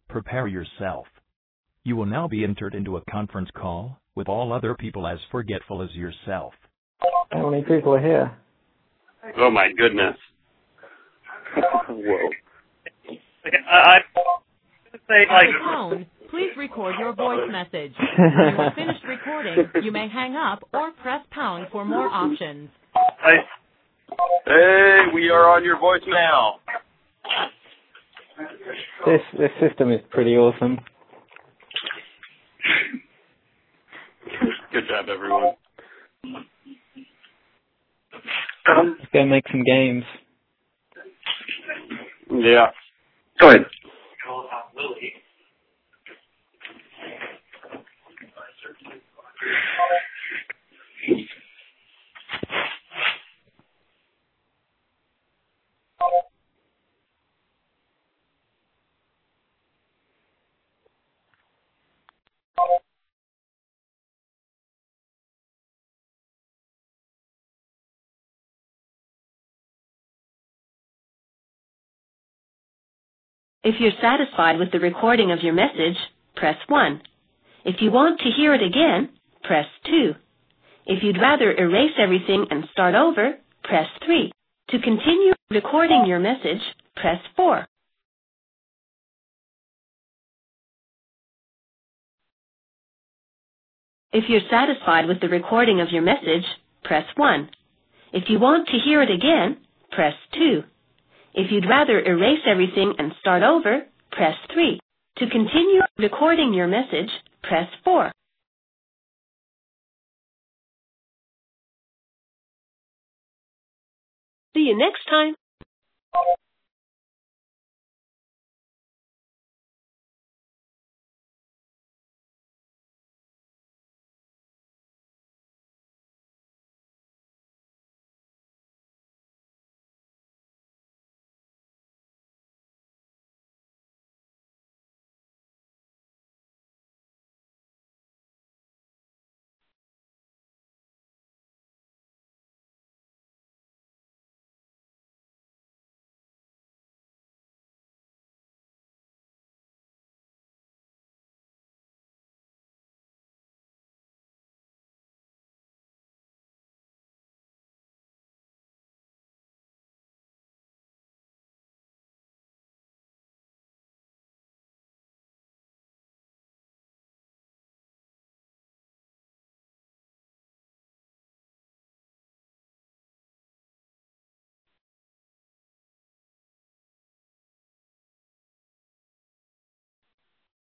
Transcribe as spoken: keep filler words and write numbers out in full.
Prepare yourself. You will now be entered into a conference call with all other people as forgetful as yourself. How many people are here? Oh my goodness. Whoa. I, I say At the tone, please record your voice message. When you are finished recording, you may hang up or press pound for more options. I, hey, we are on your voicemail. This this system is pretty awesome. Good job, everyone. Let's go make some games. Yeah. Go ahead. If you're satisfied with the recording of your message, press one. If you want to hear it again, press two. If you'd rather erase everything and start over, press three. To continue recording your message, press four. If you're satisfied with the recording of your message, press one. If you want to hear it again, press two. If you'd rather erase everything and start over, press three. To continue recording your message, press four. See you next time.